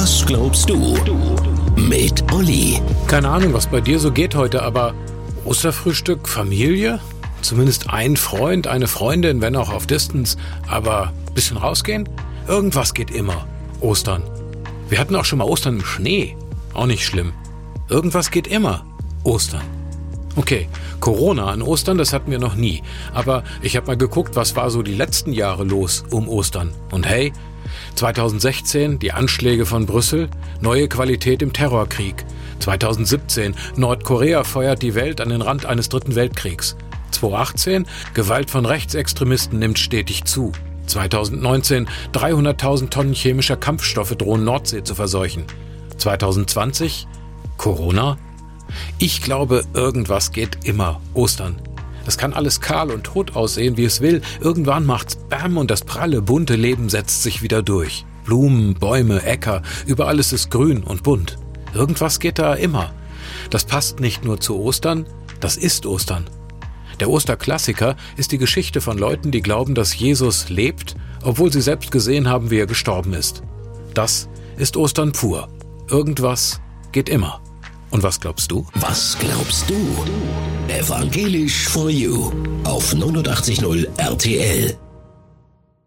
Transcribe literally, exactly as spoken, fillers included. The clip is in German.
Was glaubst du? Mit Olli. Keine Ahnung, was bei dir so geht heute, aber Osterfrühstück, Familie? Zumindest ein Freund, eine Freundin, wenn auch auf Distance, aber ein bisschen rausgehen? Irgendwas geht immer. Ostern. Wir hatten auch schon mal Ostern im Schnee. Auch nicht schlimm. Irgendwas geht immer. Ostern. Okay, Corona an Ostern, das hatten wir noch nie. Aber ich habe mal geguckt, was war so die letzten Jahre los um Ostern. Und hey, zwanzig sechzehn, die Anschläge von Brüssel, neue Qualität im Terrorkrieg. zwanzig siebzehn, Nordkorea feuert die Welt an den Rand eines dritten Weltkriegs. zwanzig achtzehn, Gewalt von Rechtsextremisten nimmt stetig zu. zwanzig neunzehn, dreihunderttausend Tonnen chemischer Kampfstoffe drohen Nordsee zu verseuchen. zwanzig zwanzig, Corona? Ich glaube, irgendwas geht immer. Ostern. Das kann alles kahl und tot aussehen, wie es will. Irgendwann macht's Bam und das pralle, bunte Leben setzt sich wieder durch. Blumen, Bäume, Äcker, überall ist es grün und bunt. Irgendwas geht da immer. Das passt nicht nur zu Ostern, das ist Ostern. Der Osterklassiker ist die Geschichte von Leuten, die glauben, dass Jesus lebt, obwohl sie selbst gesehen haben, wie er gestorben ist. Das ist Ostern pur. Irgendwas geht immer. Und was glaubst du? Was glaubst du? Evangelisch for You auf neunundachtzig Komma null R T L.